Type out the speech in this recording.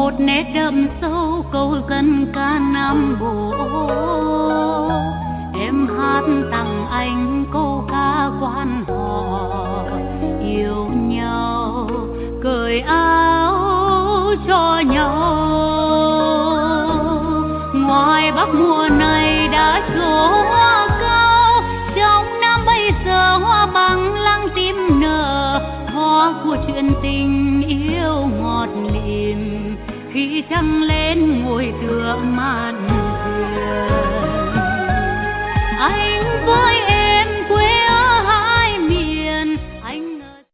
một nét đậm sâu câu dân ca Nam Bộ. Em hát tặng anh câu ca quan họ yêu nhau, cởi áo cho nhau. Ngoài Bắc mùa này đã trổ hoa cao, trong Nam bây giờ hoa bằng lăng tím nở, hoa của chuyện tình yêu ngọt lịm khi trăng lên ngồi tựa màn thuyền.